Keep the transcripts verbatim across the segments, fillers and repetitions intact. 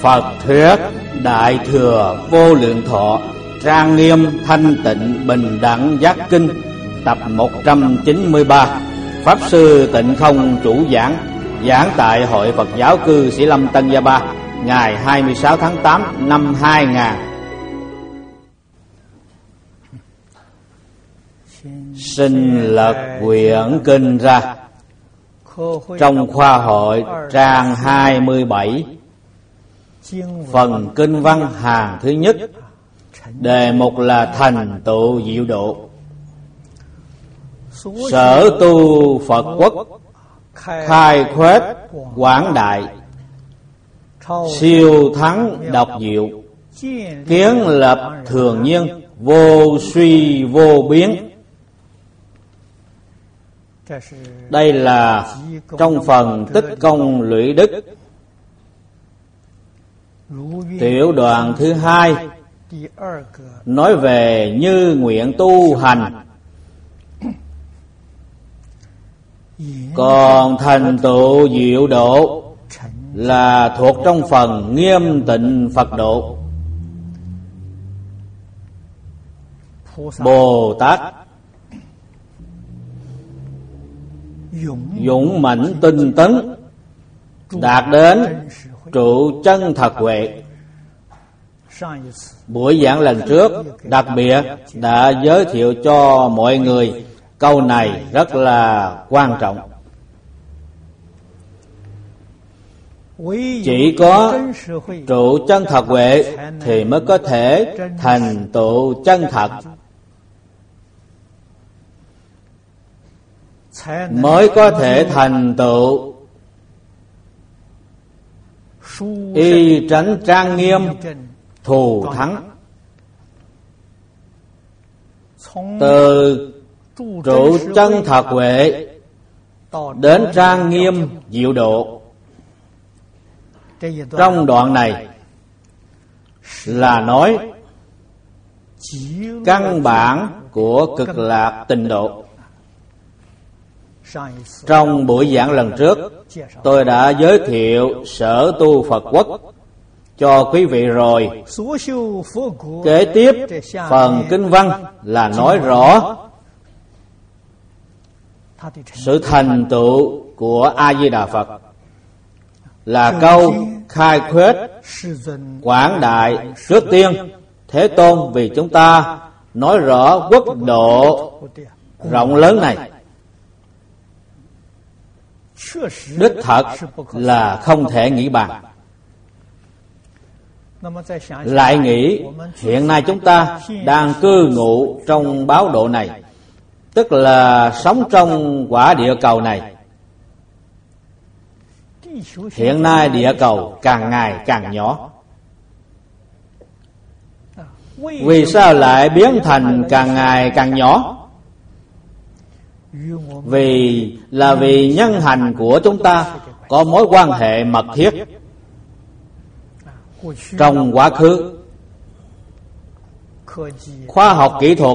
Phật thuyết Đại Thừa Vô Lượng Thọ Trang Nghiêm Thanh Tịnh Bình Đẳng Giác Kinh tập một trăm chín mươi ba. Pháp sư Tịnh Không chủ giảng, giảng tại Hội Phật giáo cư Sĩ Lâm Tân Gia Ba, ngày hai mươi sáu tháng tám năm hai nghìn. Xin lật quyển kinh ra. Trong khoa hội trang hai mươi bảy, phần kinh văn hàng thứ nhất, đề mục là thành tựu diệu độ. Sở tu Phật quốc, khai khuếch quảng đại, siêu thắng độc diệu, kiến lập thường nhiên, vô suy vô biến. Đây là trong phần tích công lũy đức, tiểu đoạn thứ hai, nói về như nguyện tu hành. Còn thành tựu diệu độ là thuộc trong phần nghiêm tịnh Phật độ. Bồ Tát dũng mãnh tinh tấn, đạt đến trụ chân thật huệ. Buổi giảng lần trước đặc biệt đã giới thiệu cho mọi người câu này rất là quan trọng. Chỉ có trụ chân thật huệ thì mới có thể thành tựu chân thật, mới có thể thành tựu y tránh trang nghiêm thù thắng. Từ trụ chân thật huệ đến trang nghiêm diệu độ, trong đoạn này là nói căn bản của cực lạc tịnh độ. Trong buổi giảng lần trước, tôi đã giới thiệu sở tu Phật quốc cho quý vị rồi. Kế tiếp phần kinh văn là nói rõ sự thành tựu của A Di Đà Phật, là câu khai khuếch quảng đại. Trước tiên Thế Tôn vì chúng ta nói rõ quốc độ rộng lớn này, đích thật là không thể nghĩ bàn. Lại nghĩ hiện nay chúng ta đang cư ngụ trong báo độ này, tức là sống trong quả địa cầu này. Hiện nay địa cầu càng ngày càng nhỏ. Vì sao lại biến thành càng ngày càng nhỏ? Vì là vì nhân hành của chúng ta có mối quan hệ mật thiết. Trong quá khứ, khoa học kỹ thuật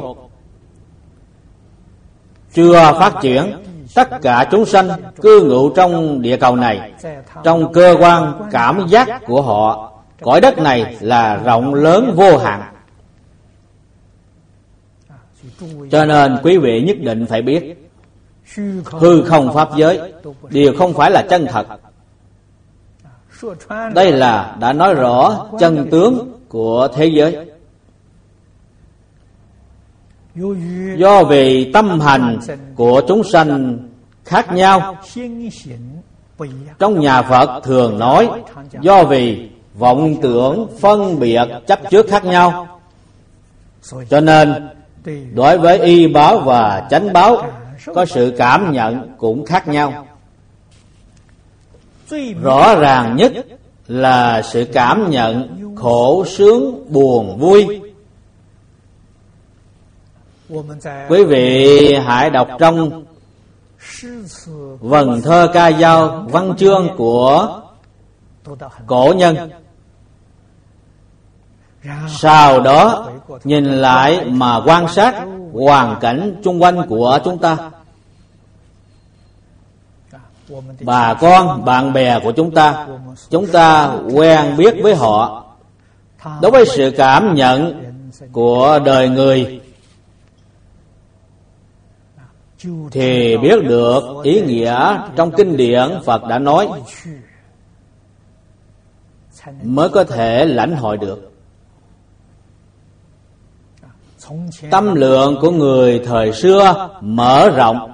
chưa phát triển, tất cả chúng sanh cư ngụ trong địa cầu này, trong cơ quan cảm giác của họ, cõi đất này là rộng lớn vô hạn. Cho nên quý vị nhất định phải biết, hư không pháp giới đều không phải là chân thật. Đây là đã nói rõ chân tướng của thế giới. Do vì tâm hành của chúng sanh khác nhau, trong nhà Phật thường nói do vì vọng tưởng phân biệt chấp trước khác nhau, cho nên đối với y báo và chánh báo có sự cảm nhận cũng khác nhau. Rõ ràng nhất là sự cảm nhận khổ sướng buồn vui. Quý vị hãy đọc trong vần thơ ca dao văn chương của cổ nhân, sau đó nhìn lại mà quan sát hoàn cảnh chung quanh của chúng ta. bà con, bạn bè của chúng ta, chúng ta quen biết với họ. Đối với sự cảm nhận của đời người thì biết được ý nghĩa trong kinh điển Phật đã nói, mới có thể lãnh hội được. Tâm lượng của người thời xưa mở rộng.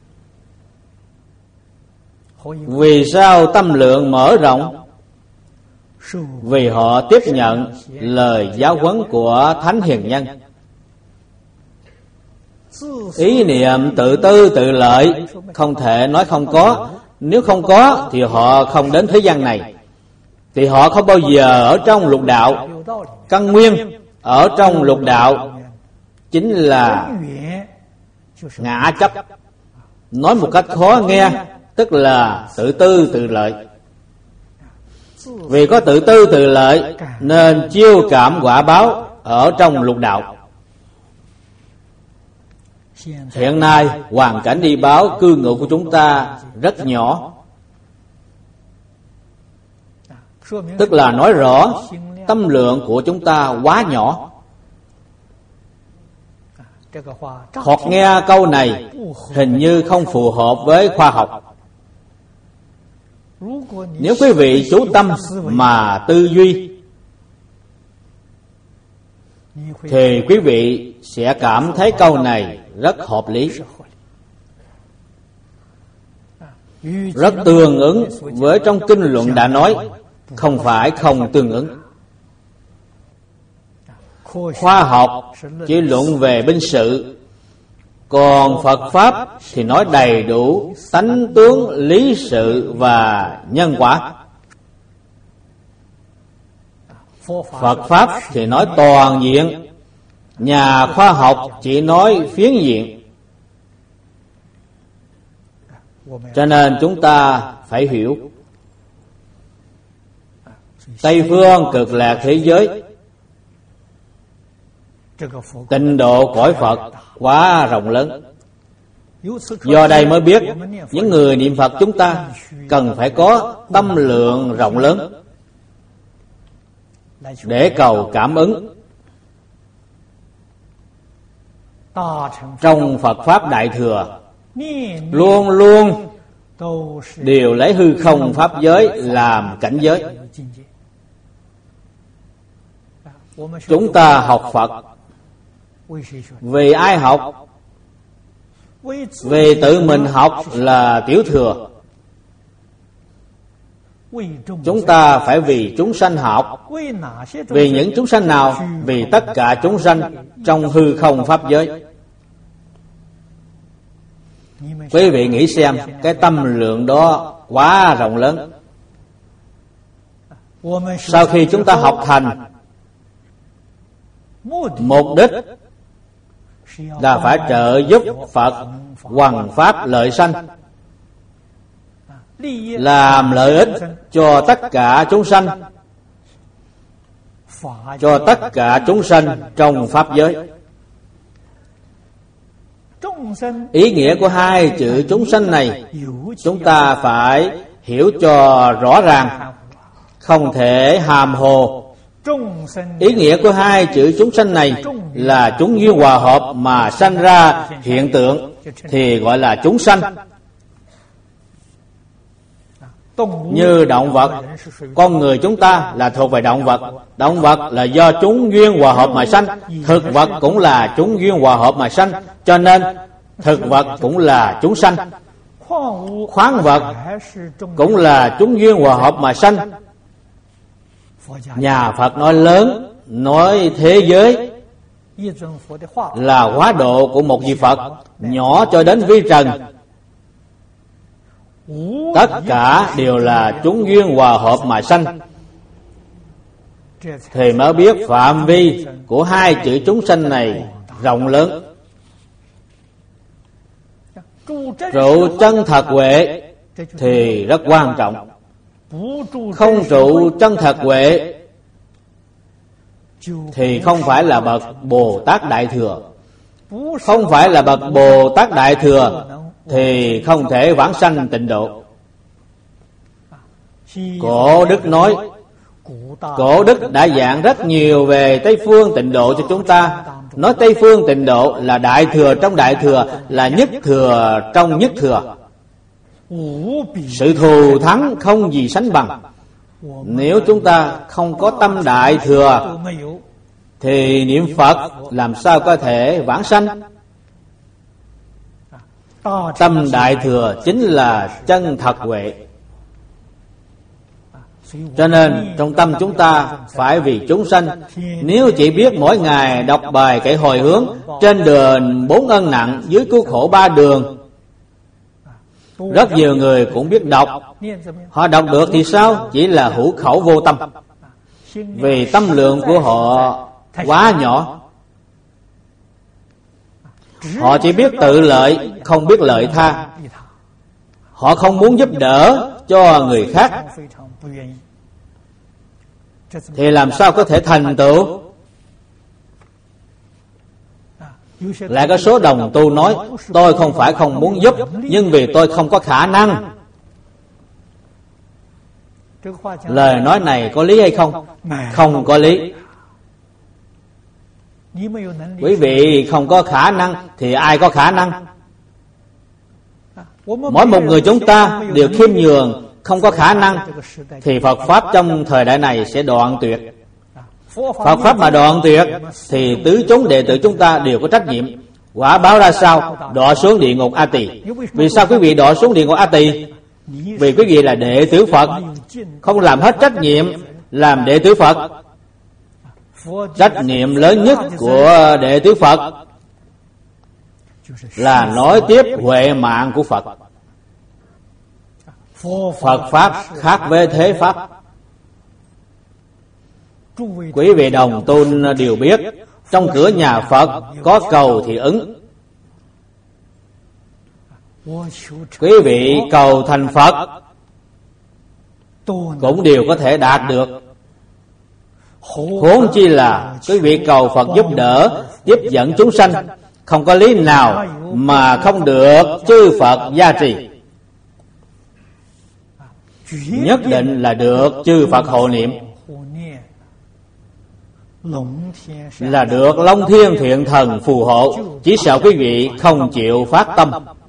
Vì sao tâm lượng mở rộng? Vì họ tiếp nhận lời giáo huấn của Thánh Hiền Nhân. Ý niệm tự tư tự lợi không thể nói không có. Nếu không có thì họ không đến thế gian này, thì họ không bao giờ ở trong lục đạo. Căn nguyên ở trong lục đạo chính là ngã chấp. Nói một cách khó nghe, tức là tự tư tự lợi. Vì có tự tư tự lợi nên chiêu cảm quả báo ở trong lục đạo. Hiện nay hoàn cảnh đi báo cư ngụ của chúng ta rất nhỏ, tức là nói rõ tâm lượng của chúng ta quá nhỏ. Hoặc nghe câu này hình như không phù hợp với khoa học. Nếu quý vị chú tâm mà tư duy thì quý vị sẽ cảm thấy câu này rất hợp lý, rất tương ứng với trong kinh luận đã nói, không phải không tương ứng. Khoa học chỉ luận về binh sự, còn Phật Pháp thì nói đầy đủ tánh tướng, lý sự và nhân quả. Phật Pháp thì nói toàn diện, nhà khoa học chỉ nói phiến diện. Cho nên chúng ta phải hiểu, Tây phương cực lạc thế giới, tịnh độ cõi Phật quá rộng lớn. Do đây mới biết những người niệm Phật chúng ta cần phải có tâm lượng rộng lớn để cầu cảm ứng. Trong Phật Pháp Đại Thừa luôn luôn đều lấy hư không pháp giới làm cảnh giới. Chúng ta học Phật vì ai học? Vì tự mình học là tiểu thừa. Chúng ta phải vì chúng sanh học. Vì những chúng sanh nào? Vì tất cả chúng sanh trong hư không pháp giới. Quý vị nghĩ xem, cái tâm lượng đó quá rộng lớn. Sau khi chúng ta học thành, mục đích là phải trợ giúp Phật hoằng pháp lợi sanh, làm lợi ích cho tất cả chúng sanh, cho tất cả chúng sanh trong pháp giới. Ý nghĩa của hai chữ chúng sanh này chúng ta phải hiểu cho rõ ràng, không thể hàm hồ. Ý nghĩa của hai chữ chúng sanh này là chúng duyên hòa hợp mà sanh ra hiện tượng thì gọi là chúng sanh. Như động vật, con người chúng ta là thuộc về động vật. Động vật là do chúng duyên hòa hợp mà sanh. Thực vật cũng là chúng duyên hòa hợp mà sanh, cho nên thực vật cũng là chúng sanh. Khoáng vật cũng là chúng duyên hòa hợp mà sanh. Nhà Phật nói lớn, nói thế giới là hóa độ của một vị Phật, nhỏ cho đến vi trần, tất cả đều là chúng duyên hòa hợp mà sanh, thì mới biết phạm vi của hai chữ chúng sanh này rộng lớn. Trụ chân thật huệ thì rất quan trọng. Không trụ chân thật huệ thì không phải là bậc Bồ Tát Đại Thừa. Không phải là bậc Bồ Tát Đại Thừa thì không thể vãng sanh tịnh độ. Cổ đức nói, Cổ đức đã giảng rất nhiều về Tây Phương Tịnh Độ cho chúng ta. Nói Tây Phương Tịnh Độ là đại thừa trong đại thừa, là nhất thừa trong nhất thừa. Sự thù thắng không gì sánh bằng. Nếu chúng ta không có tâm đại thừa thì niệm Phật làm sao có thể vãng sanh? Tâm đại thừa chính là chân thật huệ. Cho nên trong tâm chúng ta phải vì chúng sanh. Nếu chỉ biết mỗi ngày đọc bài kệ hồi hướng, trên đường bốn ân nặng, dưới cứu khổ ba đường, rất nhiều người cũng biết đọc. Họ đọc được thì sao? Chỉ là hữu khẩu vô tâm. Vì tâm lượng của họ quá nhỏ. Họ chỉ biết tự lợi, không biết lợi tha. Họ không muốn giúp đỡ cho người khác, thì làm sao có thể thành tựu? Lại có số đồng tu nói, tôi không phải không muốn giúp, nhưng vì tôi không có khả năng. Lời nói này có lý hay không? Không có lý. Quý vị không có khả năng thì ai có khả năng? Mỗi một người chúng ta đều khiêm nhường, không có khả năng, thì Phật Pháp trong thời đại này sẽ đoạn tuyệt. Phật Pháp mà đoạn tuyệt thì tứ chúng đệ tử chúng ta đều có trách nhiệm. Quả báo ra sao? Đọa xuống địa ngục A Tỳ. Vì sao quý vị đọa xuống địa ngục A Tỳ? Vì quý vị là đệ tử Phật, không làm hết trách nhiệm làm đệ tử Phật. Trách nhiệm lớn nhất của đệ tử Phật là nói tiếp huệ mạng của Phật. Phật Pháp khác với thế Pháp. Quý vị đồng tu đều biết, trong cửa nhà Phật có cầu thì ứng. Quý vị cầu thành Phật cũng đều có thể đạt được. Huống chi là quý vị cầu Phật giúp đỡ, tiếp dẫn chúng sanh, không có lý nào mà không được chư Phật gia trì. Nhất định là được chư Phật hộ niệm, là được Long Thiên Thiện Thần phù hộ. Chỉ sợ quý vị không chịu phát tâm.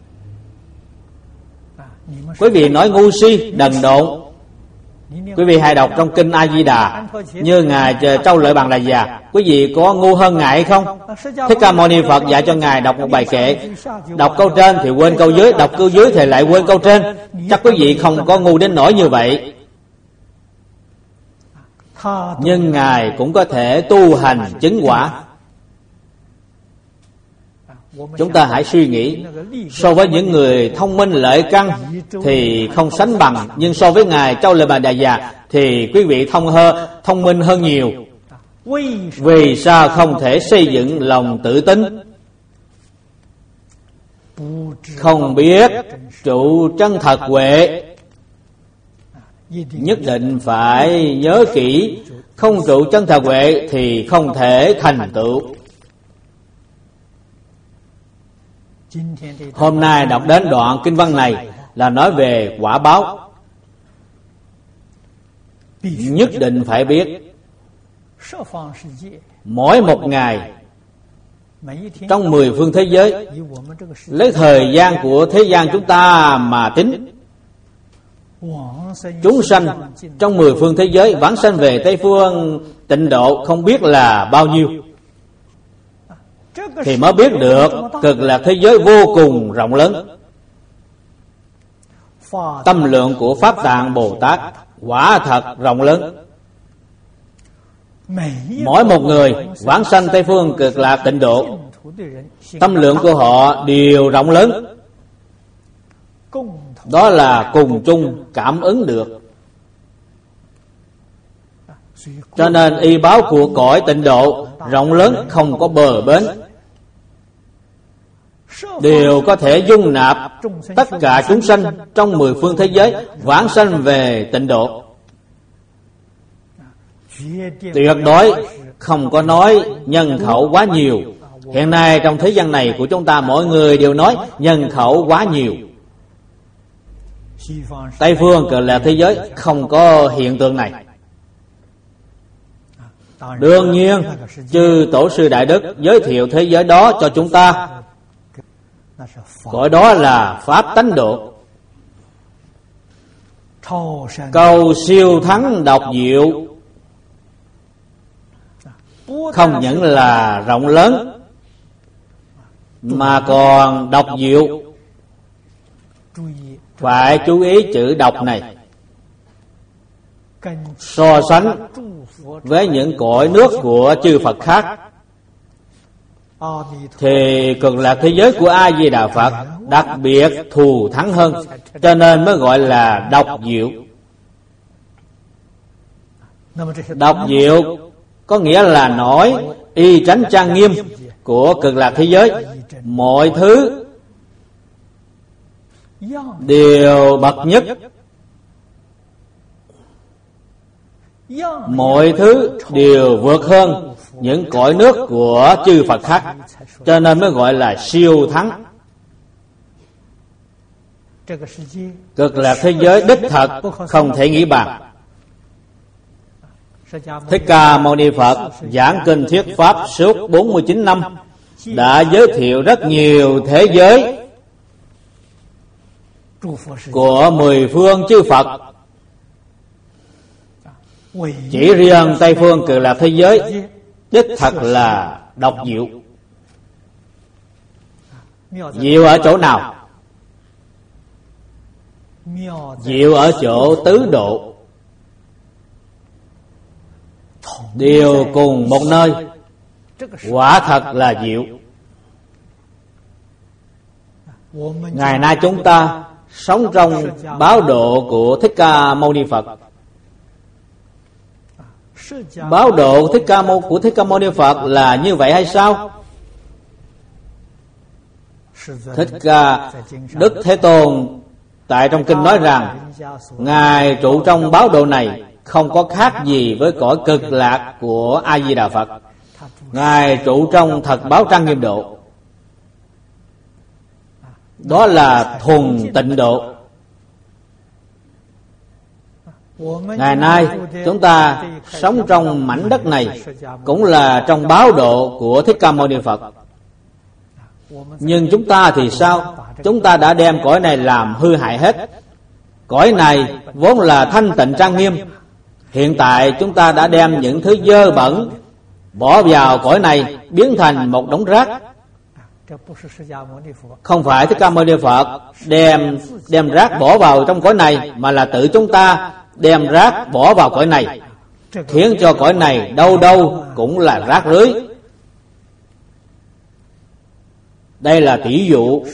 Quý vị nói ngu si, đần độn. Quý vị hãy đọc trong kinh A Di Đà, như ngài Trâu Lợi Bằng Đà Già. Quý vị có ngu hơn ngài hay không? Thích Ca Mâu Ni Phật dạy cho ngài đọc một bài kệ, đọc câu trên thì quên câu dưới, đọc câu dưới thì lại quên câu trên. Chắc quý vị không có ngu đến nỗi như vậy. Nhưng ngài cũng có thể tu hành chứng quả. Chúng ta hãy suy nghĩ, so với những người thông minh lợi căn thì không sánh bằng, nhưng so với ngài Trâu Lợi Bằng Đà Già thì quý vị thông hơn, thông minh hơn nhiều. Vì sao không thể xây dựng lòng tự tin? Không biết trụ chân thật huệ. Nhất định phải nhớ kỹ, không trụ chân thật huệ thì không thể thành tựu. Hôm nay đọc đến đoạn kinh văn này là nói về quả báo. Nhất định phải biết, mỗi một ngày trong mười phương thế giới, lấy thời gian của thế gian chúng ta mà tính, chúng sanh trong mười phương thế giới vãng sanh về Tây Phương Tịnh Độ không biết là bao nhiêu, thì mới biết được cực lạc thế giới vô cùng rộng lớn. Tâm lượng của Pháp Tạng Bồ Tát quả thật rộng lớn. Mỗi một người vãng sanh Tây Phương cực lạc Tịnh Độ, tâm lượng của họ đều rộng lớn. Đó là cùng chung cảm ứng được. Cho nên y báo của cõi Tịnh Độ rộng lớn không có bờ bến, đều có thể dung nạp tất cả chúng sanh trong mười phương thế giới vãng sanh về Tịnh Độ. Tuyệt đối không có nói nhân khẩu quá nhiều. Hiện nay trong thế gian này của chúng ta, mọi người đều nói nhân khẩu quá nhiều. Tây phương Cực Lạc thế giới không có hiện tượng này. Đương nhiên, chư tổ sư Đại Đức giới thiệu thế giới đó cho chúng ta, gọi đó là Pháp tánh độ. Cầu siêu thắng độc diệu không những là rộng lớn mà còn độc diệu. Phải chú ý chữ độc này. So sánh với những cõi nước của chư Phật khác thì Cực Lạc thế giới của A Di Đà Phật đặc biệt thù thắng hơn, cho nên mới gọi là độc diệu. Độc diệu có nghĩa là nổi y tránh trang nghiêm của Cực Lạc thế giới. Mọi thứ đều bậc nhất, mọi thứ đều vượt hơn những cõi nước của chư Phật khác, cho nên mới gọi là siêu thắng. Cực Lạc thế giới đích thật không thể nghĩ bàn. Thích Ca Mâu Ni Phật giảng kinh thuyết pháp suốt bốn mươi chín năm đã giới thiệu rất nhiều thế giới của mười phương chư Phật. Chỉ riêng Tây phương Cực Lạc thế giới đích thật là độc diệu. Diệu ở chỗ nào? Diệu ở chỗ tứ độ đều cùng một nơi, quả thật là diệu. Ngày nay chúng ta sống trong báo độ của Thích Ca Mâu Ni Phật. Báo độ Thích Ca Mâu của Thích Ca Mâu Ni Phật là như vậy hay sao? Thích Ca Đức Thế Tôn tại trong kinh nói rằng Ngài trụ trong báo độ này không có khác gì với cõi Cực Lạc của A Di Đà Phật. Ngài trụ trong thật báo trang nghiêm độ, đó là thuần tịnh độ. Ngày nay chúng ta sống trong mảnh đất này cũng là trong báo độ của Thích Ca Mâu Ni Phật. Nhưng chúng ta thì sao? Chúng ta đã đem cõi này làm hư hại hết. Cõi này vốn là thanh tịnh trang nghiêm, hiện tại chúng ta đã đem những thứ dơ bẩn bỏ vào cõi này, biến thành một đống rác. Không phải Thích Ca Mâu Ni Phật đem đem rác bỏ vào trong cõi này, mà là tự chúng ta đem rác bỏ vào cõi này, khiến cho cõi này đâu đâu cũng là rác rưới. Đây là tỷ dụ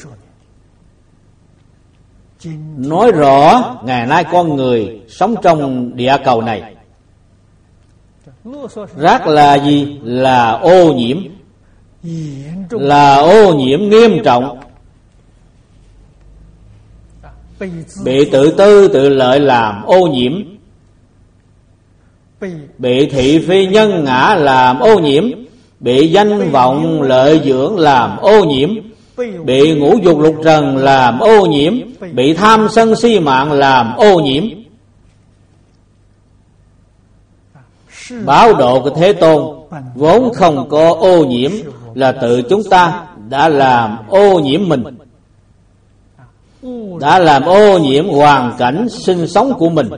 nói rõ ngày nay con người sống trong địa cầu này. Rác là gì? Là ô nhiễm, là ô nhiễm nghiêm trọng, bị tự tư tự lợi làm ô nhiễm, bị thị phi nhân ngã làm ô nhiễm, bị danh vọng lợi dưỡng làm ô nhiễm, bị ngũ dục lục trần làm ô nhiễm, bị tham sân si mạng làm ô nhiễm. Báo độ của Thế Tôn vốn không có ô nhiễm, là tự chúng ta đã làm ô nhiễm mình, đã làm ô nhiễm hoàn cảnh sinh sống của mình.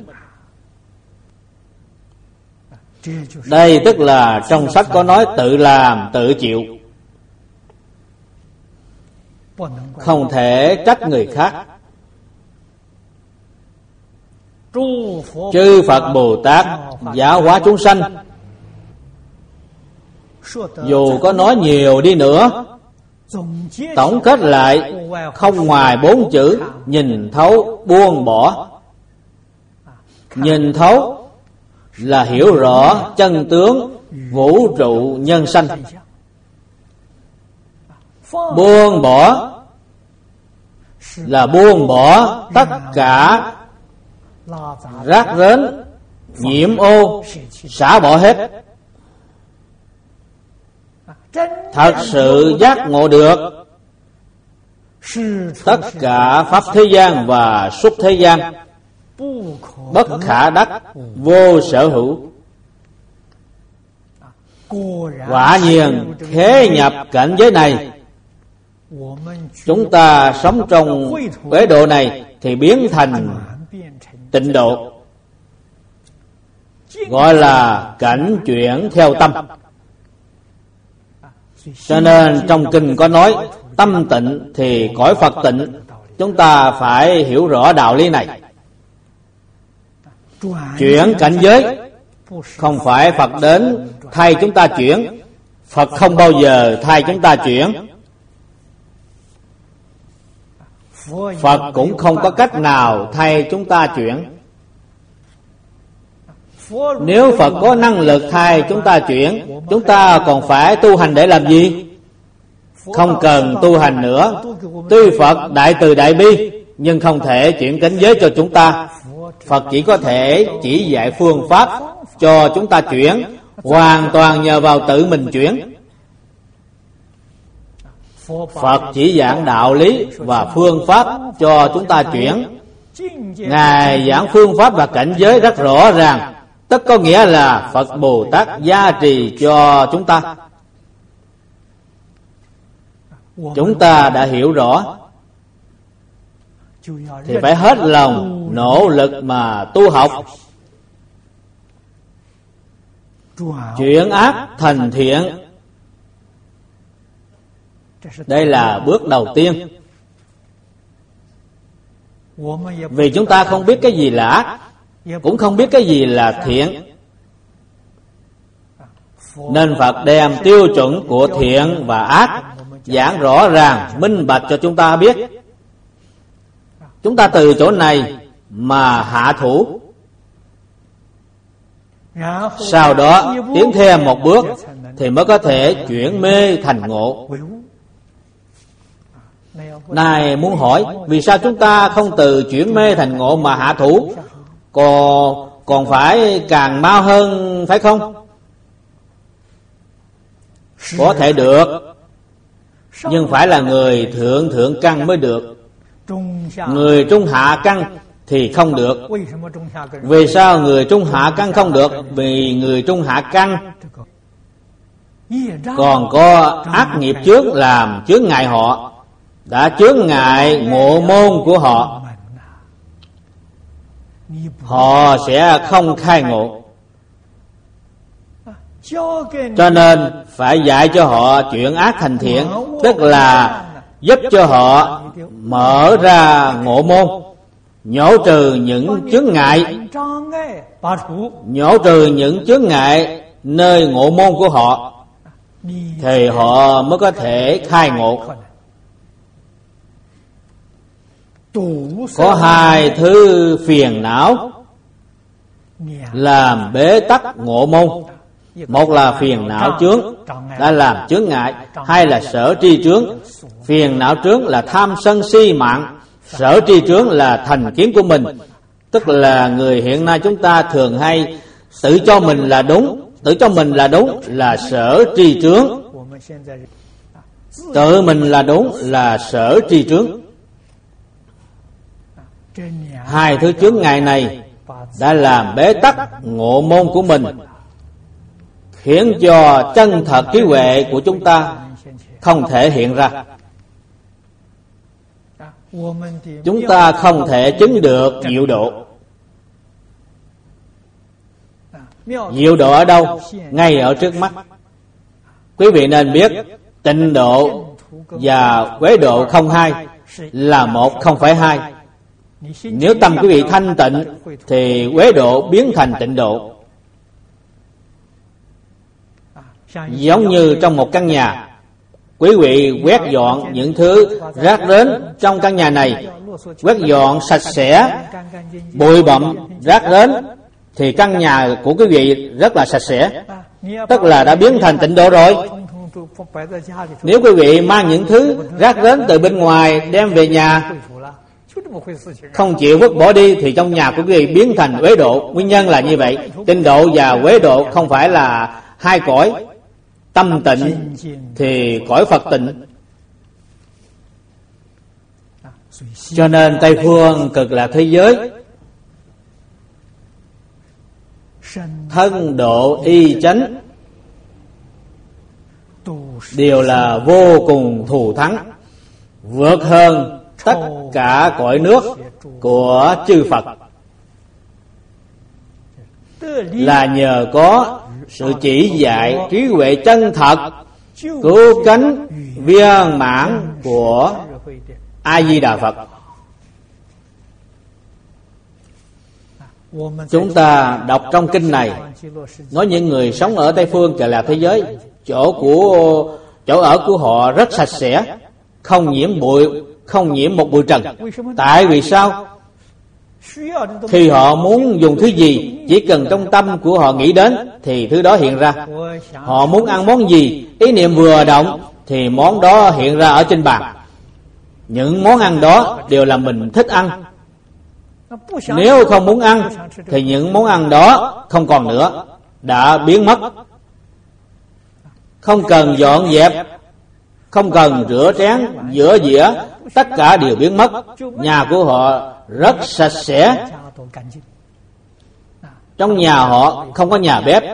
Đây tức là trong sách có nói tự làm tự chịu, không thể trách người khác. Chư Phật Bồ Tát giáo hóa chúng sanh, dù có nói nhiều đi nữa, tổng kết lại không ngoài bốn chữ: nhìn thấu, buông bỏ. Nhìn thấu là hiểu rõ chân tướng vũ trụ nhân sanh. Buông bỏ là buông bỏ tất cả rác rến, nhiễm ô, xả bỏ hết. Thật sự giác ngộ được tất cả pháp thế gian và xuất thế gian bất khả đắc, vô sở hữu. Quả nhiên thế nhập cảnh giới này, chúng ta sống trong quế độ này thì biến thành tịnh độ, gọi là cảnh chuyển theo tâm. Cho nên trong kinh có nói tâm tịnh thì cõi Phật tịnh. Chúng ta phải hiểu rõ đạo lý này. Chuyển cảnh giới không phải Phật đến thay chúng ta chuyển, Phật không bao giờ thay chúng ta chuyển. Phật cũng không có cách nào thay chúng ta chuyển. Nếu Phật có năng lực thay chúng ta chuyển, chúng ta còn phải tu hành để làm gì? Không cần tu hành nữa. Tuy Phật đại từ đại bi, nhưng không thể chuyển cảnh giới cho chúng ta. Phật chỉ có thể chỉ dạy phương pháp cho chúng ta chuyển, hoàn toàn nhờ vào tự mình chuyển. Phật chỉ giảng đạo lý và phương pháp cho chúng ta chuyển. Ngài giảng phương pháp và cảnh giới rất rõ ràng, tất có nghĩa là Phật Bồ Tát gia trì cho chúng ta. Chúng ta đã hiểu rõ thì phải hết lòng nỗ lực mà tu học, chuyển ác thành thiện. Đây là bước đầu tiên. Vì chúng ta không biết cái gì là ác, cũng không biết cái gì là thiện, nên Phật đem tiêu chuẩn của thiện và ác giảng rõ ràng, minh bạch cho chúng ta biết. Chúng ta từ chỗ này mà hạ thủ, sau đó tiến thêm một bước thì mới có thể chuyển mê thành ngộ. Này muốn hỏi, vì sao chúng ta không từ chuyển mê thành ngộ mà hạ thủ, còn còn phải càng mau hơn phải không? Có thể được, nhưng phải là người thượng thượng căn mới được. Người trung hạ căn thì không được. Vì sao người trung hạ căn không được? Vì người trung hạ căn còn có ác nghiệp chướng làm chướng ngại họ, đã chướng ngại ngộ môn của họ, họ sẽ không khai ngộ. Cho nên phải dạy cho họ chuyển ác thành thiện, tức là giúp cho họ mở ra ngộ môn, nhổ trừ những chướng ngại, nhổ trừ những chướng ngại nơi ngộ môn của họ, thì họ mới có thể khai ngộ. Có hai thứ phiền não làm bế tắc ngộ môn. Một là phiền não chướng đã làm chướng ngại, hai là sở tri chướng. Phiền não chướng là tham sân si mạng, sở tri chướng là thành kiến của mình. Tức là người hiện nay chúng ta thường hay tự cho mình là đúng, tự cho mình là đúng là sở tri chướng, tự mình là đúng là sở tri chướng. Hai thứ chướng ngại này đã làm bế tắc ngộ môn của mình, khiến cho chân thật trí huệ của chúng ta không thể hiện ra. Chúng ta không thể chứng được diệu độ. Diệu độ ở đâu? Ngay ở trước mắt. Quý vị nên biết tịnh độ và quế độ không hai, là một không phải hai. Nếu tâm quý vị thanh tịnh thì quế độ biến thành tịnh độ. Giống như trong một căn nhà, quý vị quét dọn những thứ rác rến trong căn nhà này, quét dọn sạch sẽ, bụi bặm rác rến, thì căn nhà của quý vị rất là sạch sẽ, tức là đã biến thành tịnh độ rồi. Nếu quý vị mang những thứ rác rến từ bên ngoài đem về nhà, không chịu vứt bỏ đi, thì trong nhà của quý vị biến thành uế độ. Nguyên nhân là như vậy. Tịnh độ và uế độ không phải là hai cõi. Tâm tịnh thì cõi Phật tịnh. Cho nên Tây phương Cực Lạc thế giới, thân độ y chánh đều là vô cùng thù thắng, vượt hơn tất cả cõi nước của chư Phật, là nhờ có sự chỉ dạy trí huệ chân thật, cứu cánh viên mãn của A Di Đà Phật. Chúng ta đọc trong kinh này nói những người sống ở Tây phương Cực Lạc thế giới, chỗ của chỗ ở của họ rất sạch sẽ, không nhiễm bụi, không nhiễm một bụi trần. Tại vì sao? Khi họ muốn dùng thứ gì, chỉ cần trong tâm của họ nghĩ đến thì thứ đó hiện ra. Họ muốn ăn món gì, ý niệm vừa động thì món đó hiện ra ở trên bàn. Những món ăn đó đều là mình thích ăn. Nếu không muốn ăn thì những món ăn đó không còn nữa, đã biến mất. Không cần dọn dẹp, không cần rửa chén, rửa dĩa, tất cả đều biến mất. Nhà của họ rất sạch sẽ. Trong nhà họ không có nhà bếp,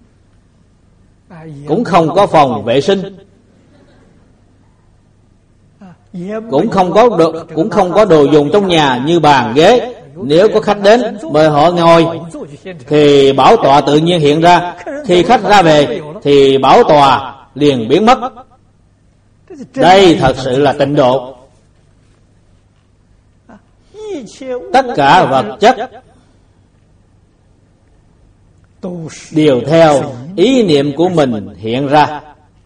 cũng không có phòng vệ sinh, cũng không có đồ, cũng không có đồ dùng trong nhà như bàn ghế. Nếu có khách đến mời họ ngồi thì bảo tọa tự nhiên hiện ra. Khi khách ra về thì bảo tọa liền biến mất. Đây thật sự là tịnh độ. Tất cả vật chất đều theo ý niệm của mình hiện ra.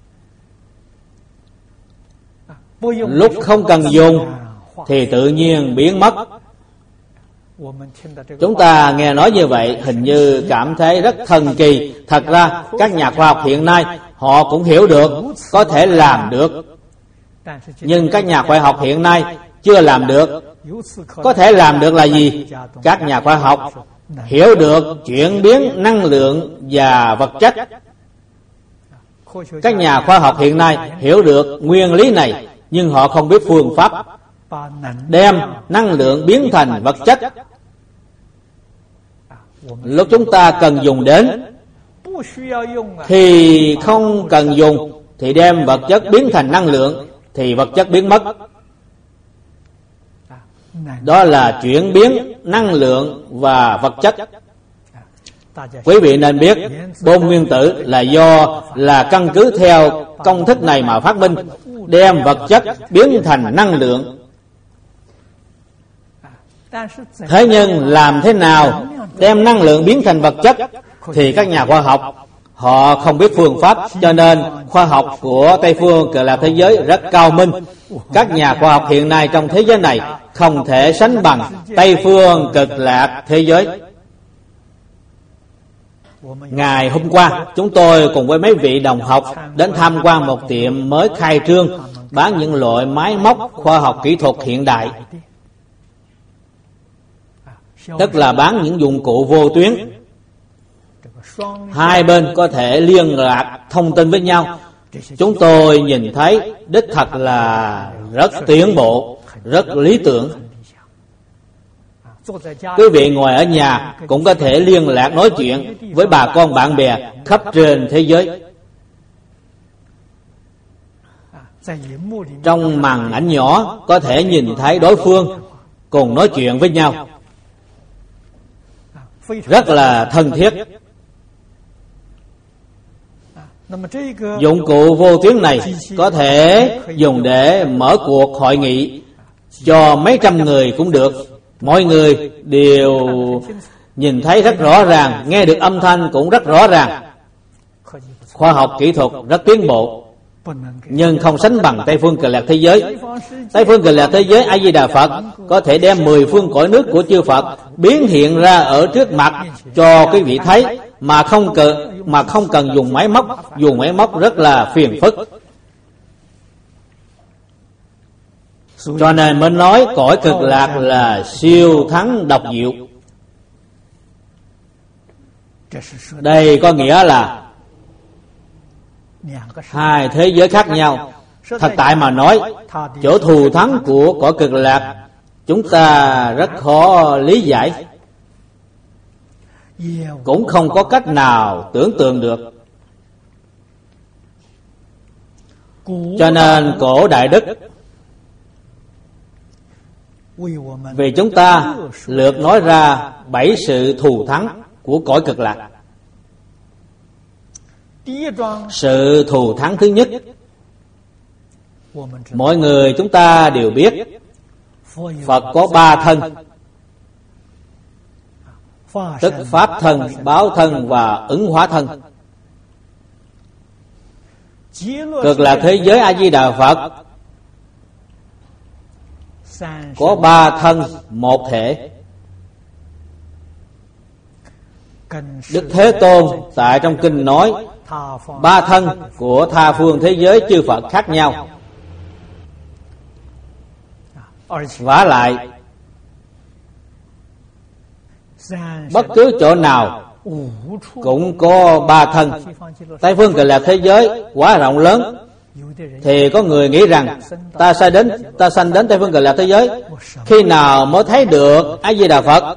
Lúc không cần dùng thì tự nhiên biến mất. Chúng ta nghe nói như vậy hình như cảm thấy rất thần kỳ. Thật ra các nhà khoa học hiện nay họ cũng hiểu được, có thể làm được. Nhưng các nhà khoa học hiện nay chưa làm được. Có thể làm được là gì? Các nhà khoa học hiểu được chuyển biến năng lượng và vật chất. Các nhà khoa học hiện nay hiểu được nguyên lý này, nhưng họ không biết phương pháp đem năng lượng biến thành vật chất. Lúc chúng ta cần dùng đến thì không cần dùng, thì đem vật chất biến thành năng lượng thì vật chất biến mất. Đó là chuyển biến năng lượng và vật chất. Quý vị nên biết bom nguyên tử là do là căn cứ theo công thức này mà phát minh, đem vật chất biến thành năng lượng. Thế nhưng làm thế nào đem năng lượng biến thành vật chất thì các nhà khoa học họ không biết phương pháp. Cho nên khoa học của Tây phương Cực Lạc thế giới rất cao minh. Các nhà khoa học hiện nay trong thế giới này không thể sánh bằng Tây phương Cực Lạc thế giới. Ngày hôm qua chúng tôi cùng với mấy vị đồng học đến tham quan một tiệm mới khai trương bán những loại máy móc khoa học kỹ thuật hiện đại, tức là bán những dụng cụ vô tuyến. Hai bên có thể liên lạc thông tin với nhau. Chúng tôi nhìn thấy đích thật là rất tiến bộ, rất lý tưởng. Quý vị ngồi ở nhà cũng có thể liên lạc nói chuyện với bà con bạn bè khắp trên thế giới. Trong màn ảnh nhỏ có thể nhìn thấy đối phương cùng nói chuyện với nhau, rất là thân thiết. Dụng cụ vô tuyến này có thể dùng để mở cuộc hội nghị cho mấy trăm người cũng được. Mọi người đều nhìn thấy rất rõ ràng, nghe được âm thanh cũng rất rõ ràng. Khoa học kỹ thuật rất tiến bộ, nhưng không sánh bằng Tây phương Cực Lạc thế giới. Tây phương Cực Lạc thế giới A Di Đà Phật có thể đem mười phương cõi nước của chư Phật biến hiện ra ở trước mặt cho quý vị thấy, mà không cần mà không cần dùng máy móc. Dùng máy móc rất là phiền phức. Cho nên mới nói cõi Cực Lạc là siêu thắng độc diệu. Đây có nghĩa là hai thế giới khác nhau. Thật tại mà nói, chỗ thù thắng của cõi Cực Lạc chúng ta rất khó lý giải, cũng không có cách nào tưởng tượng được. Cho nên cổ Đại Đức vì chúng ta lược nói ra bảy sự thù thắng của cõi Cực Lạc. Sự thù thắng thứ nhất, mọi người chúng ta đều biết Phật có ba thân, tức Pháp thân, Báo thân và Ứng Hóa thân. Cực Lạc thế giới A Di Đà Phật có ba thân một thể. Đức Thế Tôn tại trong kinh nói ba thân của tha phương thế giới chư Phật khác nhau. Vả lại bất cứ chỗ nào cũng có ba thân. Tây phương Cực Lạc thế giới quá rộng lớn, thì có người nghĩ rằng ta sẽ đến ta sanh đến Tây phương Cực Lạc thế giới, khi nào mới thấy được A Di Đà Phật?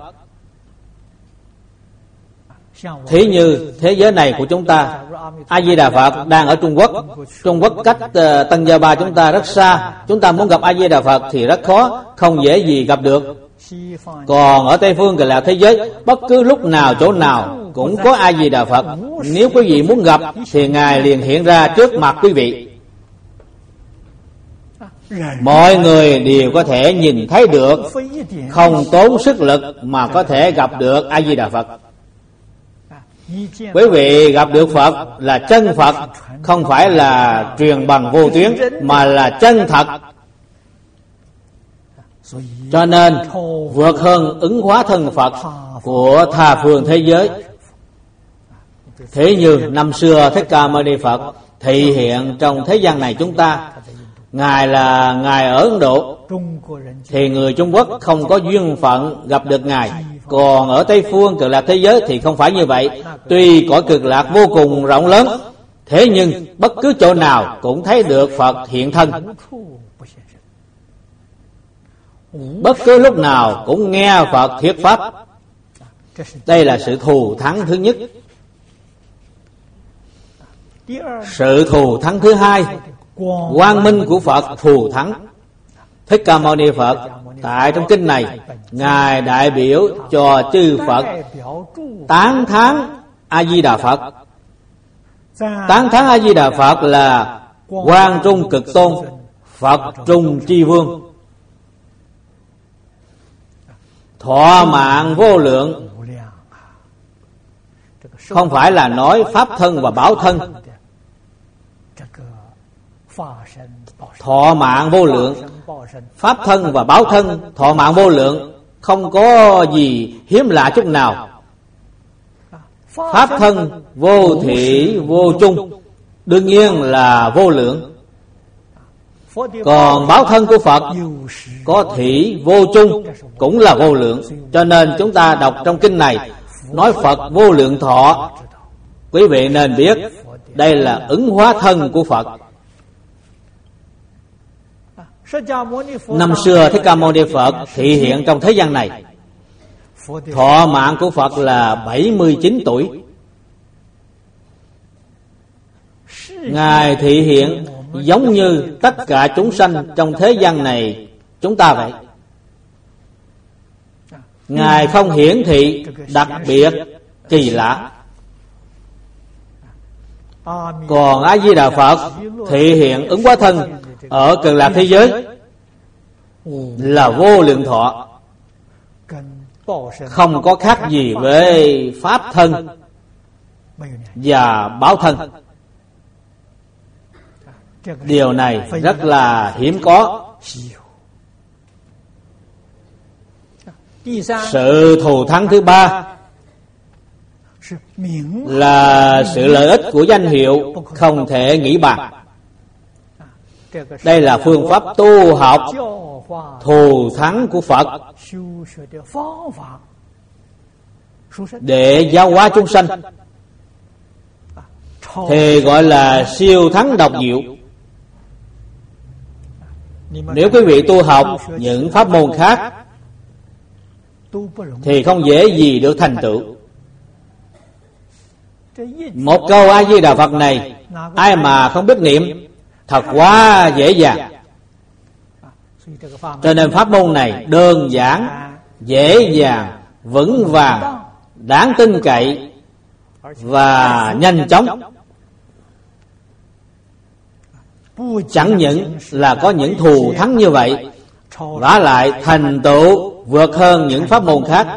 Thí như thế giới này của chúng ta, A Di Đà Phật đang ở Trung Quốc. Trung Quốc cách uh, Tân Gia Ba chúng ta rất xa, chúng ta muốn gặp A Di Đà Phật thì rất khó, không dễ gì gặp được. Còn ở Tây phương Cực Lạc thế giới, bất cứ lúc nào chỗ nào cũng có A Di Đà Phật. Nếu quý vị muốn gặp thì Ngài liền hiện ra trước mặt quý vị. Mọi người đều có thể nhìn thấy được, không tốn sức lực mà có thể gặp được A Di Đà Phật. Quý vị gặp được Phật là chân Phật, không phải là truyền bằng vô tuyến, mà là chân thật. Cho nên vượt hơn Ứng Hóa thân Phật của tha phương thế giới. Thế như năm xưa Thích Ca Mâu Ni Phật thị hiện trong thế gian này chúng ta, Ngài là Ngài ở Ấn Độ, thì người Trung Quốc không có duyên phận gặp được Ngài. Còn ở Tây phương Cực Lạc thế giới thì không phải như vậy. Tuy cõi Cực Lạc vô cùng rộng lớn, thế nhưng bất cứ chỗ nào cũng thấy được Phật hiện thân. Bất cứ lúc nào cũng nghe Phật thuyết pháp. Đây là sự thù thắng thứ nhất. Sự thù thắng thứ hai, quang minh của Phật thù thắng. Thích Ca Mâu Ni Phật tại trong kinh này, Ngài đại biểu cho chư Phật tán thán A Di Đà Phật. Tán thán A Di Đà Phật là Quang Trung Cực Tôn, Phật Trung Chi Vương, thọ mạng vô lượng. Không phải là nói Pháp thân và Báo thân. Thọ mạng vô lượng, Pháp thân và Báo thân, thọ mạng vô lượng, không có gì hiếm lạ chút nào. Pháp thân vô thị vô chung, đương nhiên là vô lượng. Còn báo thân của Phật có thị vô chung, cũng là vô lượng. Cho nên chúng ta đọc trong kinh này nói Phật vô lượng thọ, quý vị nên biết đây là ứng hóa thân của Phật. Năm xưa Thích Ca Mâu Ni Phật thị hiện trong thế gian này, thọ mạng của Phật là bảy mươi chín tuổi. Ngài thị hiện giống như tất cả chúng sanh trong thế gian này chúng ta vậy. Ngài không hiển thị đặc biệt kỳ lạ. Còn A Di Đà Phật thị hiện ứng hóa thân ở Cực Lạc thế giới là vô lượng thọ, không có khác gì với Pháp thân và Báo thân. Điều này rất là hiếm có. Sự thù thắng thứ ba là sự lợi ích của danh hiệu không thể nghĩ bàn. Đây là phương pháp tu học thù thắng của Phật để giáo hóa chúng sanh, thì gọi là siêu thắng độc diệu. Nếu quý vị tu học những pháp môn khác thì không dễ gì được thành tựu. Một câu A Di Đà Phật này, ai mà không biết niệm thật quá dễ dàng. Cho nên pháp môn này đơn giản, dễ dàng, vững vàng, đáng tin cậy và nhanh chóng. Chẳng những là có những thù thắng như vậy, vả lại thành tựu vượt hơn những pháp môn khác.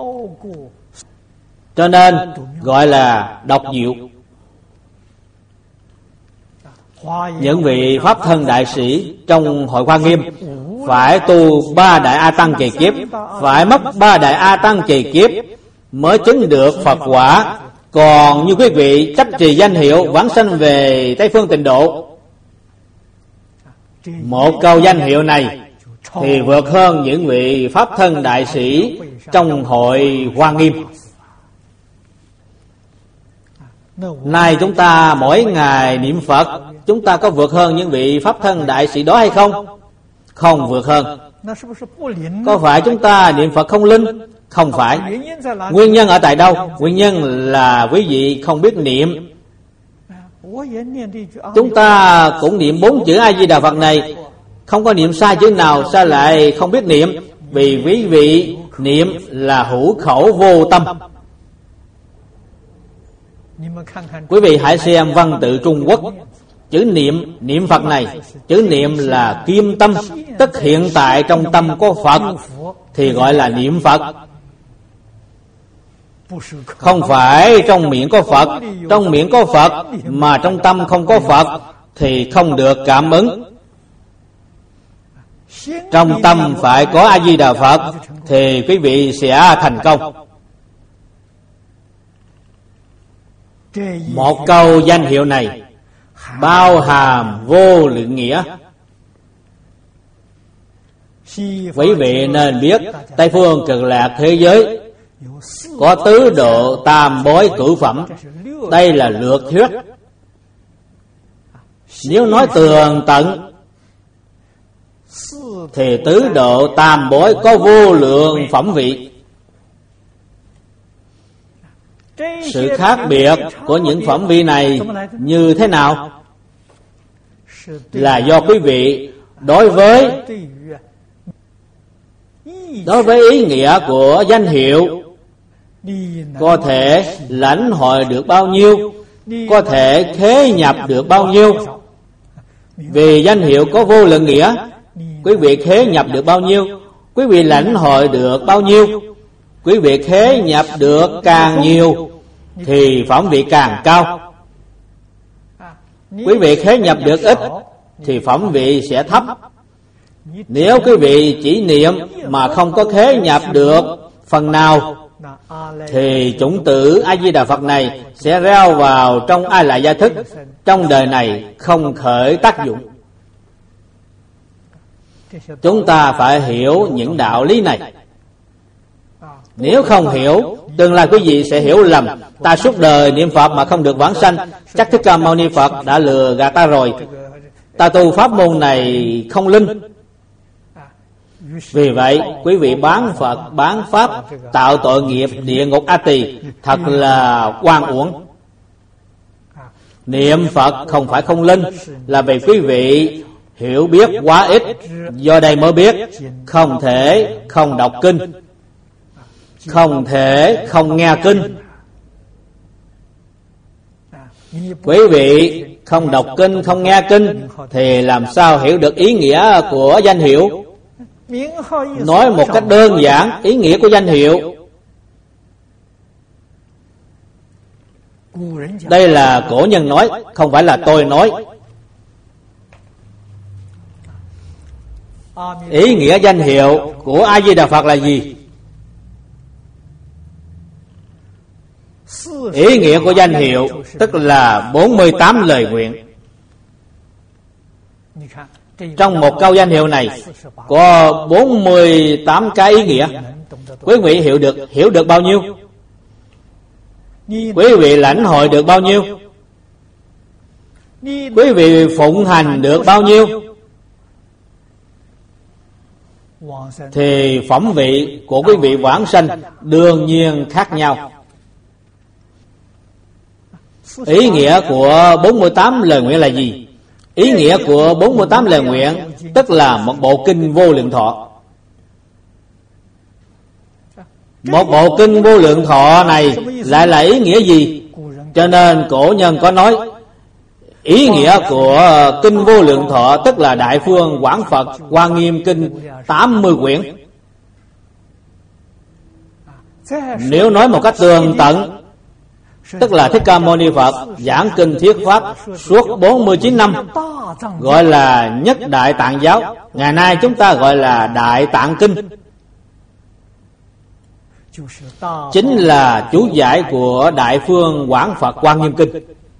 Cho nên gọi là độc diệu. Những vị pháp thân đại sĩ trong hội Hoa Nghiêm phải tu ba đại A Tăng kỳ kiếp, phải mất ba đại A Tăng kỳ kiếp mới chứng được Phật quả. Còn như quý vị chấp trì danh hiệu vãng sanh về Tây Phương Tịnh Độ, một câu danh hiệu này thì vượt hơn những vị pháp thân đại sĩ trong hội Hoa Nghiêm. Nay chúng ta mỗi ngày niệm Phật, chúng ta có vượt hơn những vị pháp thân đại sĩ đó hay không? Không vượt hơn. Có phải chúng ta niệm Phật không linh? Không phải. Nguyên nhân ở tại đâu? Nguyên nhân là quý vị không biết niệm. Chúng ta cũng niệm bốn chữ A Di Đà Phật này, không có niệm sai chữ nào, sao lại không biết niệm? Vì quý vị niệm là hữu khẩu vô tâm. Quý vị hãy xem văn tự Trung Quốc, chữ niệm, niệm Phật này, chữ niệm là kim tâm, tức hiện tại trong tâm có Phật thì gọi là niệm Phật. Không phải trong miệng có Phật, trong miệng có Phật mà trong tâm không có Phật thì không được cảm ứng. Trong tâm phải có A Di Đà Phật thì quý vị sẽ thành công. Một câu danh hiệu này bao hàm vô lượng nghĩa. Quý vị nên biết Tây Phương Cực Lạc thế giới có tứ độ tam bối cửu phẩm. Đây là lược thuyết. Nếu nói tường tận thì tứ độ tam bối có vô lượng phẩm vị. Sự khác biệt của những phẩm vị này như thế nào? Là do quý vị đối với đối với ý nghĩa của danh hiệu có thể lãnh hội được bao nhiêu, có thể khế nhập được bao nhiêu. Vì danh hiệu có vô lượng nghĩa, quý vị khế nhập được bao nhiêu, quý vị lãnh hội được bao nhiêu. Quý vị khế nhập được càng nhiều thì phẩm vị càng cao. Quý vị khế nhập được ít thì phẩm vị sẽ thấp. Nếu quý vị chỉ niệm mà không có khế nhập được phần nào thì chủng tử A Di Đà Phật này sẽ reo vào trong A Lại Gia Thức, trong đời này không khởi tác dụng. Chúng ta phải hiểu những đạo lý này. Nếu không hiểu, tương lai quý vị sẽ hiểu lầm. Ta suốt đời niệm Phật mà không được vãng sanh, chắc Thích Ca Mâu Ni Phật đã lừa gạt ta rồi. Ta tu pháp môn này không linh. Vì vậy quý vị bán Phật, bán Pháp, tạo tội nghiệp địa ngục A Tỳ, thật là oan uổng. Niệm Phật không phải không linh, là vì quý vị hiểu biết quá ít. Do đây mới biết không thể không đọc kinh, không thể không nghe kinh. Quý vị không đọc kinh, không nghe kinh thì làm sao hiểu được ý nghĩa của danh hiệu? Nói một cách đơn giản, ý nghĩa của danh hiệu. Đây là cổ nhân nói, không phải là tôi nói. Ý nghĩa danh hiệu của A Di Đà Phật là gì? Ý nghĩa của danh hiệu tức là bốn mươi tám lời nguyện. Trong một câu danh hiệu này có bốn mươi tám cái ý nghĩa. Quý vị hiểu được hiểu được bao nhiêu? Quý vị lãnh hội được bao nhiêu? Quý vị phụng hành được bao nhiêu? thì phẩm vị của quý vị vãng sanh đương nhiên khác nhau. Ý nghĩa của bốn mươi tám lời nguyện là gì? Ý nghĩa của bốn mươi tám lời nguyện tức là một bộ kinh vô lượng thọ. Một bộ kinh vô lượng thọ này lại là ý nghĩa gì? Cho nên cổ nhân có nói ý nghĩa của kinh vô lượng thọ tức là Đại Phương Quảng Phật Hoa Nghiêm Kinh tám mươi quyển. Nếu nói một cách tường tận, tức là Thích Ca Mâu Ni Phật giảng kinh thuyết pháp suốt bốn mươi chín năm, gọi là Nhất Đại Tạng Giáo. Ngày nay chúng ta gọi là Đại Tạng Kinh, chính là chú giải của Đại Phương Quảng Phật Hoa Nghiêm Kinh.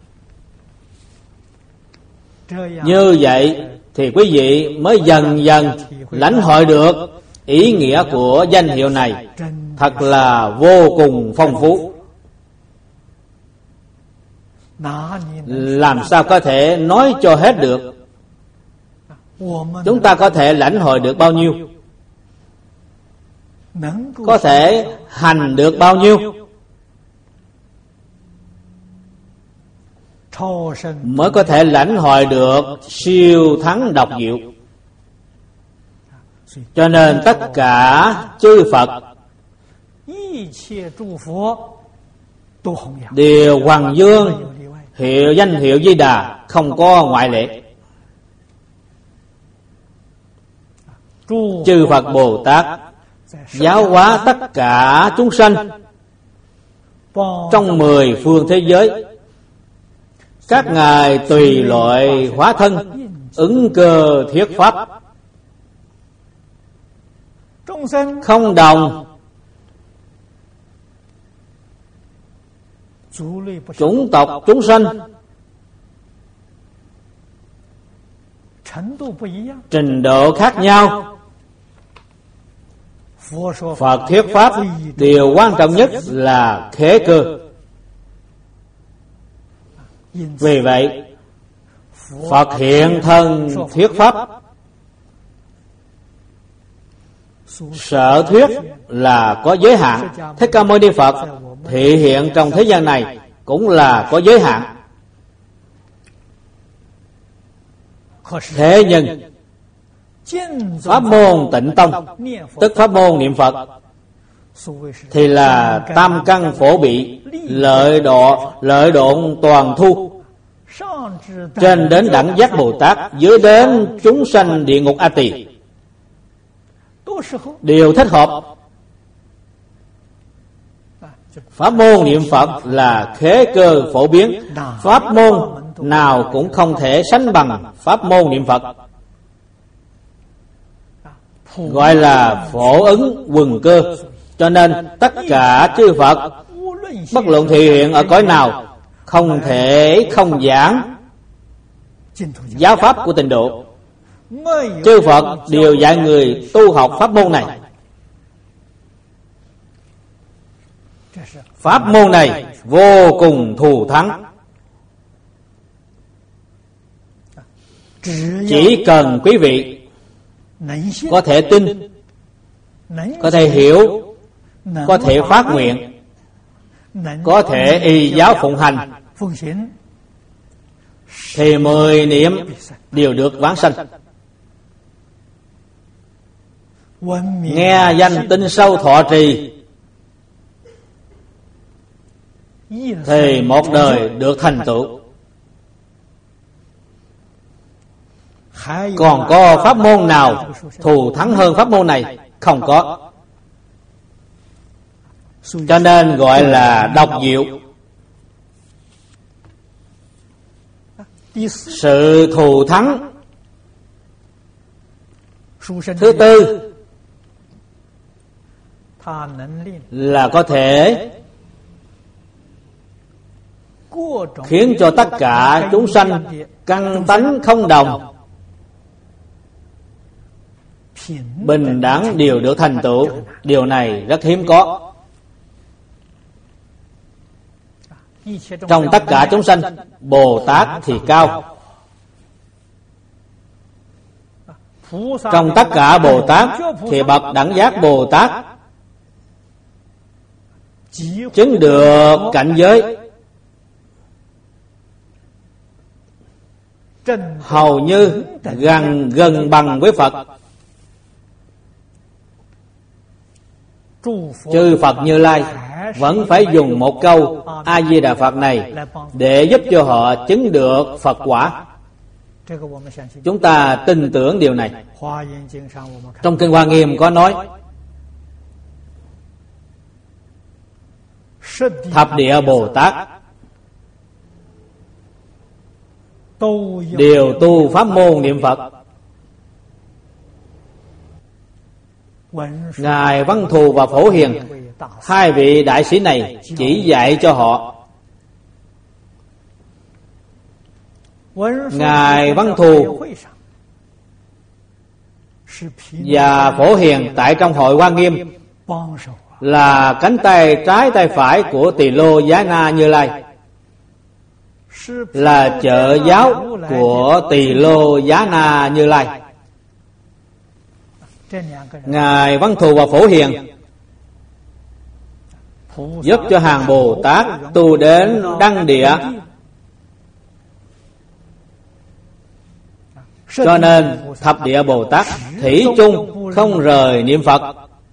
Như vậy thì quý vị mới dần dần lãnh hội được ý nghĩa của danh hiệu này, thật là vô cùng phong phú. Làm sao có thể nói cho hết được? Chúng ta có thể lãnh hội được bao nhiêu, có thể hành được bao nhiêu, mới có thể lãnh hội được siêu thắng độc diệu. Cho nên tất cả chư Phật đều hoằng dương hiệu danh hiệu Di Đà, không có ngoại lệ. Chư Phật Bồ Tát giáo hóa tất cả chúng sanh trong mười phương thế giới. Các ngài tùy loại hóa thân, ứng cơ thuyết pháp, không đồng chủng tộc chúng sanh, trình độ khác nhau. Phật thuyết pháp điều quan trọng nhất là khế cơ. Vì vậy Phật hiện thân thuyết pháp. Sở thuyết là có giới hạn. Thích Ca Mâu Ni Phật thị hiện trong thế gian này cũng là có giới hạn. Thế nhưng pháp môn Tịnh Tông, tức pháp môn niệm Phật, thì là tam căn phổ bị, lợi độ lợi độn toàn thu, trên đến đẳng giác Bồ Tát, dưới đến chúng sanh địa ngục A Tỳ, đều thích hợp. Pháp môn niệm Phật là khế cơ phổ biến, pháp môn nào cũng không thể sánh bằng pháp môn niệm Phật, gọi là phổ ứng quần cơ. Cho nên tất cả chư Phật bất luận thị hiện ở cõi nào, không thể không giảng giáo pháp của tịnh độ. Chư Phật đều dạy người tu học pháp môn này. Pháp môn này vô cùng thù thắng. Chỉ cần quý vị có thể tin, có thể hiểu, có thể phát nguyện, có thể y giáo phụng hành, thì mười niệm đều được vãng sanh. Nghe danh tin sâu thọ trì thì một đời được thành tựu. Còn có pháp môn nào thù thắng hơn pháp môn này? Không có. Cho nên gọi là độc diệu. Sự thù thắng thứ tư là có thể khiến cho tất cả chúng sanh căn tánh không đồng, bình đẳng đều được thành tựu. Điều này rất hiếm có. Trong tất cả chúng sanh, Bồ Tát thì cao, Trong tất cả Bồ Tát thì bậc đẳng giác Bồ Tát chứng được cảnh giới hầu như gần gần bằng với Phật. Chư Phật Như Lai vẫn phải dùng một câu A Di Đà Phật này để giúp cho họ chứng được Phật quả. Chúng ta tin tưởng điều này. Trong Kinh Hoa Nghiêm có nói thập địa Bồ Tát đều tu pháp môn niệm Phật. Ngài Văn Thù và Phổ Hiền, hai vị đại sĩ này chỉ dạy cho họ. Ngài Văn Thù và Phổ Hiền tại trong hội Hoa Nghiêm là cánh tay trái tay phải của Tỳ Lô Giá Na Như Lai, là trợ giáo của Tỳ Lô Giá Na Như Lai. Ngài Văn Thù và Phổ Hiền giúp cho hàng Bồ Tát tu đến đăng địa. Cho nên thập địa Bồ Tát thủy chung không rời niệm Phật.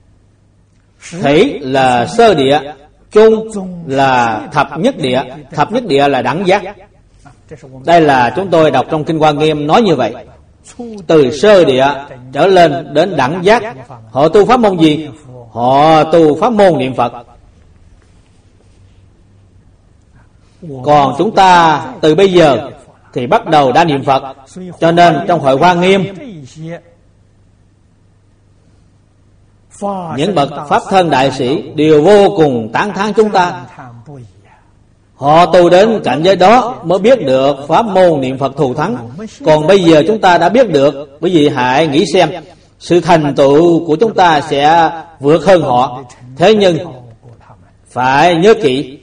Thủy là sơ địa, chung là thập nhất địa. Thập nhất địa là đẳng giác. Đây là chúng tôi đọc trong Kinh Hoa Nghiêm nói như vậy. Từ sơ địa trở lên đến đẳng giác, họ tu pháp môn gì? Họ tu pháp môn niệm Phật. Còn chúng ta từ bây giờ thì bắt đầu đã niệm Phật. Cho nên trong hội Hoa Nghiêm, những bậc pháp thân đại sĩ đều vô cùng tán thán chúng ta. Họ tu đến cảnh giới đó mới biết được pháp môn niệm Phật thù thắng. Còn bây giờ chúng ta đã biết được. Bởi vì hãy nghĩ xem, sự thành tựu của chúng ta sẽ vượt hơn họ. Thế nhưng phải nhớ kỹ,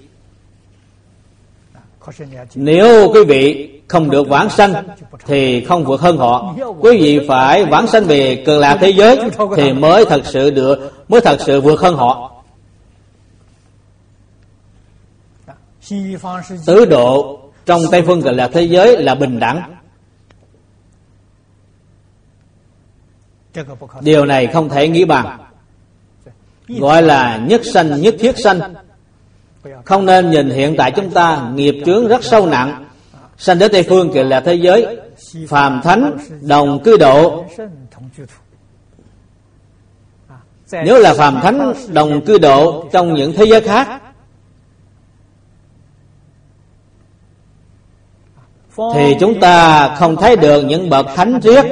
nếu quý vị không được vãng sanh thì không vượt hơn họ. Quý vị phải vãng sanh về Cực Lạc thế giới thì mới thật sự được, mới thật sự vượt hơn họ. Tứ độ trong Tây phương Cực Lạc thế giới là bình đẳng. Điều này không thể nghĩ bàn. Gọi là nhất sanh nhất thiết sanh. Không nên nhìn hiện tại chúng ta nghiệp chướng rất sâu nặng, sanh đến Tây phương Cực Lạc thế giới, phàm thánh đồng cư độ. Nếu là phàm thánh đồng cư độ trong những thế giới khác thì chúng ta không thấy được những bậc thánh triết.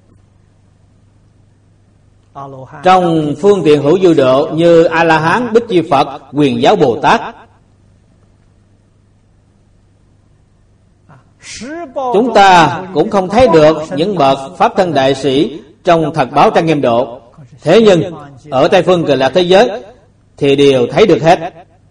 Trong phương tiện hữu dư độ như A-la-hán, Bích Chi Phật, Quyền Giáo Bồ Tát, chúng ta cũng không thấy được những bậc pháp thân đại sĩ trong Thật Báo Trang Nghiêm Độ. Thế nhưng ở Tây phương Cực Lạc thế giới thì đều thấy được hết.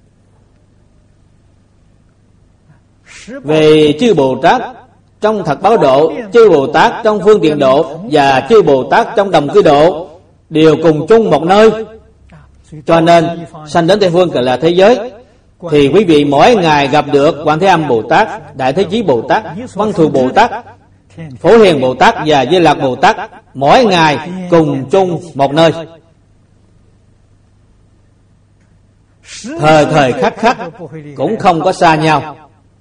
Về chư Bồ Tát trong Thật Báo Độ, chư Bồ Tát trong Phương Tiện Độ và chư Bồ Tát trong Đồng Cư Độ đều cùng chung một nơi. Cho nên sanh đến Tây phương Cực Lạc thế giới thì quý vị mỗi ngày gặp được Quán Thế Âm Bồ Tát, Đại Thế Chí Bồ Tát, Văn Thù Bồ Tát, Phổ Hiền Bồ Tát và Di Lạc Bồ Tát, mỗi ngày cùng chung một nơi. Thời thời khắc khắc cũng không có xa nhau.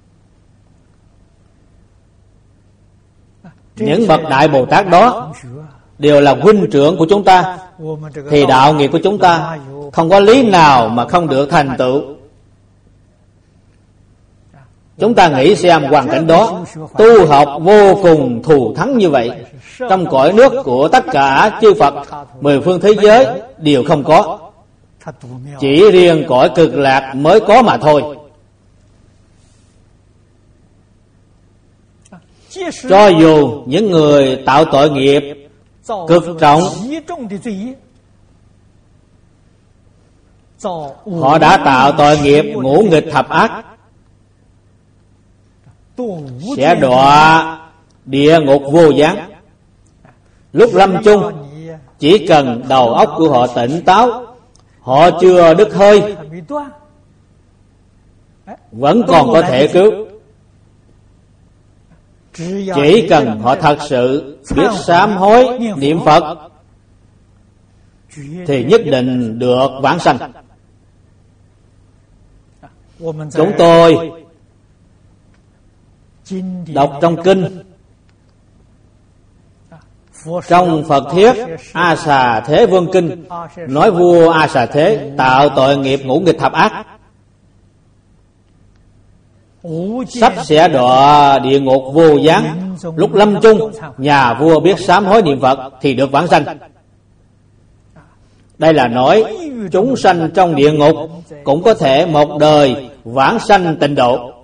Những bậc đại Bồ Tát đó đều là huynh trưởng của chúng ta, thì đạo nghiệp của chúng ta không có lý nào mà không được thành tựu. Chúng ta nghĩ xem hoàn cảnh đó, tu học vô cùng thù thắng như vậy, trong cõi nước của tất cả chư Phật mười phương thế giới đều không có, chỉ riêng cõi Cực Lạc mới có mà thôi. Cho dù những người tạo tội nghiệp cực trọng, họ đã tạo tội nghiệp ngũ nghịch thập ác, sẽ đọa địa ngục vô gián. Lúc lâm chung, chỉ cần đầu óc của họ tỉnh táo, họ chưa đứt hơi, vẫn còn có thể cứu. Chỉ cần họ thật sự biết sám hối niệm Phật thì nhất định được vãng sanh. Chúng tôi đọc trong kinh, trong Phật Thiết A Xà Thế Vương Kinh nói vua A Xà Thế tạo tội nghiệp ngũ nghịch thập ác, sắp sẽ đọa địa ngục vô gián. Lúc lâm chung, nhà vua biết sám hối niệm Phật thì được vãng sanh. Đây là nói chúng sanh trong địa ngục cũng có thể một đời vãng sanh tịnh độ.